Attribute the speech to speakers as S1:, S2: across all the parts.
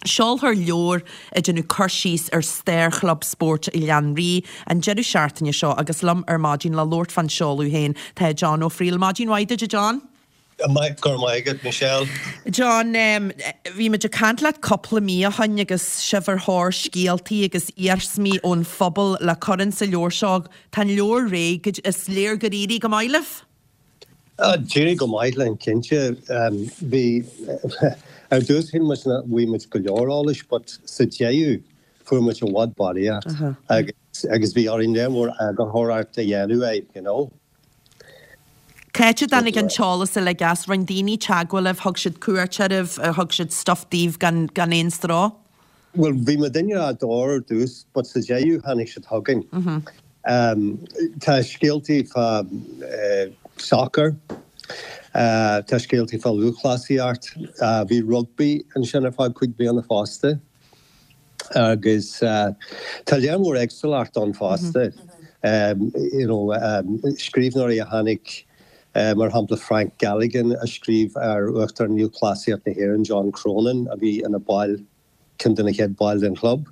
S1: Seol her leor idir cursís stair club sport I lean rí an jeru seaartaine seo agus lum mágin le Lord fan Seolú héin tá John O'Friel mágin waide John?
S2: Mike Gormaiget, Michelle.
S1: John, vi me cant le couple mí a hain agus siver hór scialtaí agus iarsmí ón phobal le coran sa leor seog tan leor réig is léir goríri go maileh?
S2: Jerry go maileh an cinse vi dus hin much na we much go leorális, but sa déú fu much a wad body agus vi are in there more go horart a dhéanú you know.
S1: Caite danig an teálas le gas roin daoine teagwalibh thug siad cuairteiribh thug siad stuffdíomh gan éon strá?
S2: Well, bhí me duine a dóir dús, but sa déú hanig siad thugain. Tá scialtaí fa soccer, tá scialtaí fa lúchlasíart, bhí rugby an sinna fáid chuig bliana fásta, agus tá leanmór extraart an fásta. Scríbhnaí a hanig mar hampla Frank Galligan a scríb uachtar newclassiart na Héireann John Cronin a bhí in a bail cyndan a chéad bail den club.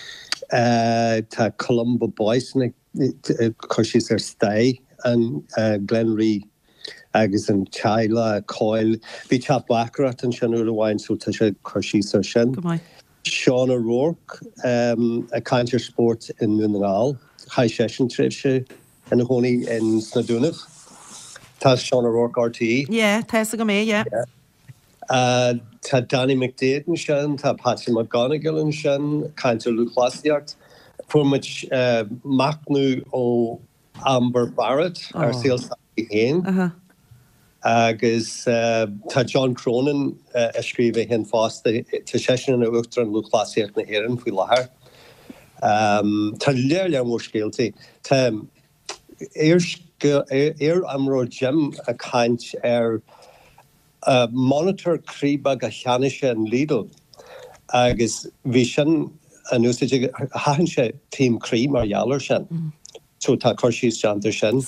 S2: Tá Columba Boys na chuirsís stay an Glenree agus an Chaila Coil bhí chap baccarat an sin uair bhain so tá sé chuirsís sin. Sean O'Rourke a Canter Sport in Nunagal high session trip se in a honi in Snadúnach. Tá Sean O'Rourke RTE.
S1: Yeah, tá go mé, yeah.
S2: Tá Danny McDaden sin, tá Patsy McGonigal an sin, Canter Lúchlasíart. Fu much macnú ó Amber Barrett ar síl héin. Agus tá John Cronin a scríbe hen fásta tá session in a uachtar an Lúchlasíart na Héireann faoi láthair. Tá léir mór scéaltaí. Tá amró Jim a caint monitor críbag a cheanise an Lidl agus bhí sin an úsáide hahan sé team crí mar jalar sin. So tá chuirsís seantar sin.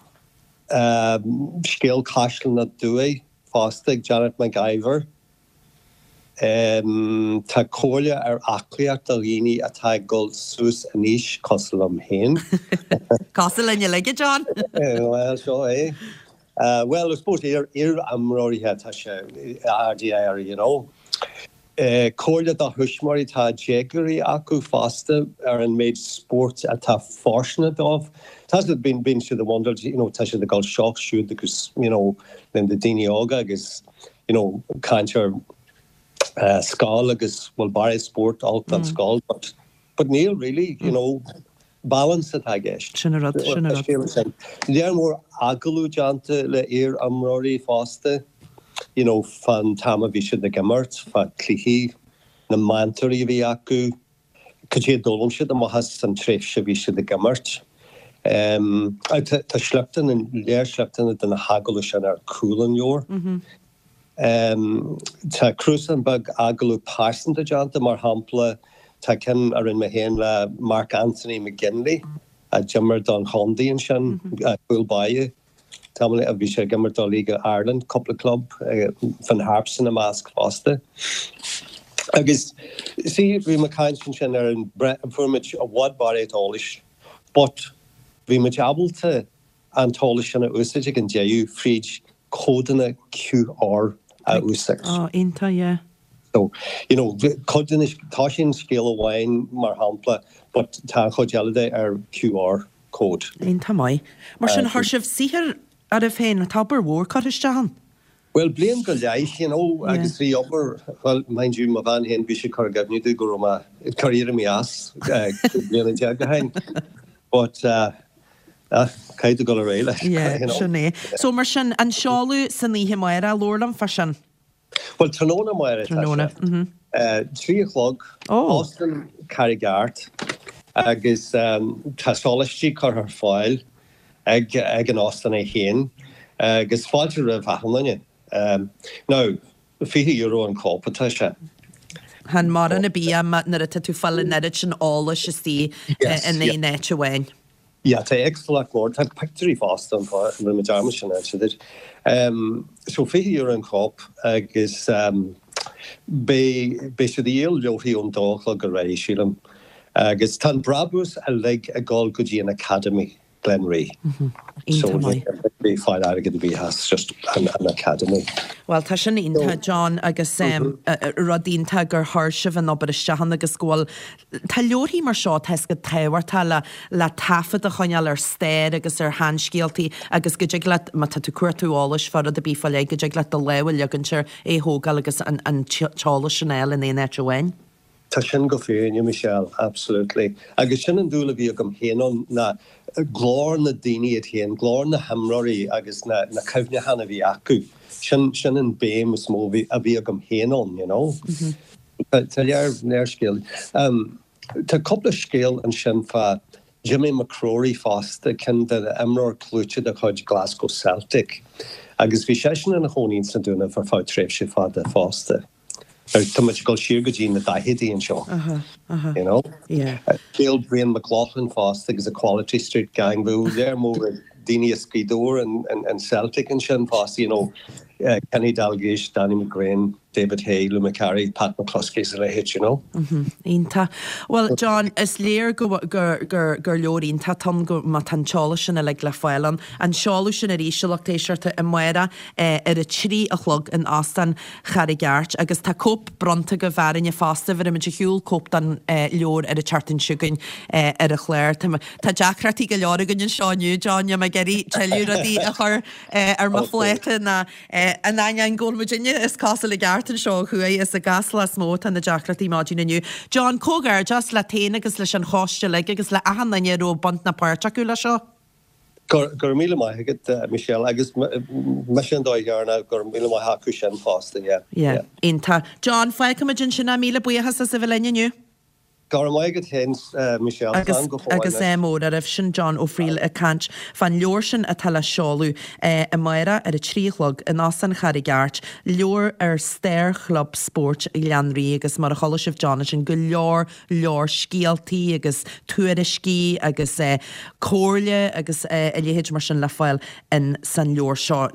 S2: Scéal caiisleán na dúi fásta Janet McIver. Tá cóile ar acliacht a líní atá gol sús a níos cosalam héin.
S1: Cosalan you like it, John?
S2: Well, sure, eh? Well, I suppose here amróirithe tá sé RDR, you know. Cóile da thuismarí tá jegarí acu fásta ar an méid sport a tá fársna dómh. Tás it been to the wonder, you know, tá sé the gol shock shoot because, you know, then the daoine ága agus, you know, cantar Skull agus well Barry sport all that skull but Neil really you know balance it I guess
S1: Sinarad
S2: There more agalú janta le amróí fásta you know fan tama bhí the gemart fa clihí na mantorí bhí acu cé dólam siad am has an tréf se bhí the gemart tá sleachtain an léir sleachtain den na hagalú sin ar coolan jór Tá Cruisenberg agalú Parson de janta mar hampla tá cin ar in héin le Mark Anthony McGinley a Jimmer Don Hondi an sin Coolbaie Tá a bhí sé Gimmer Don Liga Ireland couple club fan Harpson a Mask fásta. Agus sí bhí me caint sin ar an fuimiid a bhádbar étális, but bhí me jabalta an tális sin a úsáide an déú fríd códanna QR úsach.
S1: Inta, yeah.
S2: So, you know, códanna tá sin scéal amháin mar hampla, but tá chodealide ar QR code.
S1: Inta mai. Mar sin thuirsibh sihir ar a féin a tabbar mhór caristeán?
S2: Well, blian go leith, you know, agus bhí upper, well, mind you, ma bhan hen bhí sé cargabniú du go ma career mi as, blian an teag hain. But, caiid go réile.
S1: Yeah, sinné. So mar sin an seáú san níthe maira lorlam fashion.
S2: Well, Tróna maira.
S1: Tróna.
S2: 3 o'clock. Austin Carrigart. Agus tásáilistí car ar fáil ag an Austin é héin. Agus fáilte ra bhahanlaine. No, €50 an cópatá se.
S1: Han mar an a bí mat na a tú fall nerid sin ála se tí in é net ahain.
S2: Ja, tá extra mór, tá picturí fásta an fá an me darma sin so €50 an cop agus be se díal leorí ón dáchla go rééis sílam. Agus tan brabús a le a gáil go dtí an Academy Glenray. So be fáil agad bhí has just an Academy.
S1: Well, tá sin ínta John agus rodínta gur thuirsih an obair istehan agus scóil. Tá leorí mar seo tes go tahhartá le tafad a chuineal ar stéir agus ar hanscéaltaí agus go le tá tú cuairtúáis far a bífa le go le do lehfuil leganir é thógal agus an teála sinnéil in énet bhain.
S2: Tá sin go féin, Michelle, absolutely. Agus sin an dúla bhí agam héanón na glár na daine at héan, glár na hamraí agus na cefne hana bhí acu. Sin an béim is mó a bhí agam héanón, you know. Tá lear neir scéal. Tá coppla scéal an sin fa Jimmy McCrory fásta cin de amrar clúte de chuid Glasgow Celtic. Agus bhí sé sin an hónín san dúna far fá tréf sé fáda fásta. Tá much go siar go dtí na daithidí an seo. You know?
S1: Yeah.
S2: Gail Brian McLaughlin fásta agus a Quality Street gang bhú there mór daoine a scrídóir and Celtic and sin fásta, you know, Kenny Dalglish, Danny McGrain, David Hay, Lou McCarry, Pat McCluskey is a hit, you know.
S1: Ínta. Well, John, is léir gur leor ínta tan go ma tan teála sin le fáilan an seáú sin a ríisiach téisiirta i muire ar a trí a chlog in astan Charigart agus tá cóp bronta go bhharin a fásta bhar imiid hiúil cóp dan leor ar a chartan siúgain ar a chléir. Tá deachratí go leor gunn seániu, John, ma geirí teiliú a dí a chur ar ma fléita na an ein ggóil Virginia is casa le gartan seo chu is a gas le smót an na deachratí máidí naniu. John Cogar just le téine agus leis an cháiste le agus le ahanana ró bant na páirte acu le seo.
S2: Gur míle maigad, Michelle, agus me sin dóigearna gur míle mai hacu sin fásta, yeah.
S1: Ínta. John, fáil cumidjin sinna míle buíochas a sa bhileniu?
S2: Gar maigad hens, Michelle,
S1: agus mór a raibh sin John ó Friel a cant fan leor sin a tal seáú a maira ar a tríchlog in asan Charigart, leor ar Stair Club Sport i Leanrí agus mar a cholasih John sin go leor scialtaí agus tuairiscí agus cóirle agus a léhéid mar sin le fáil in san leor seo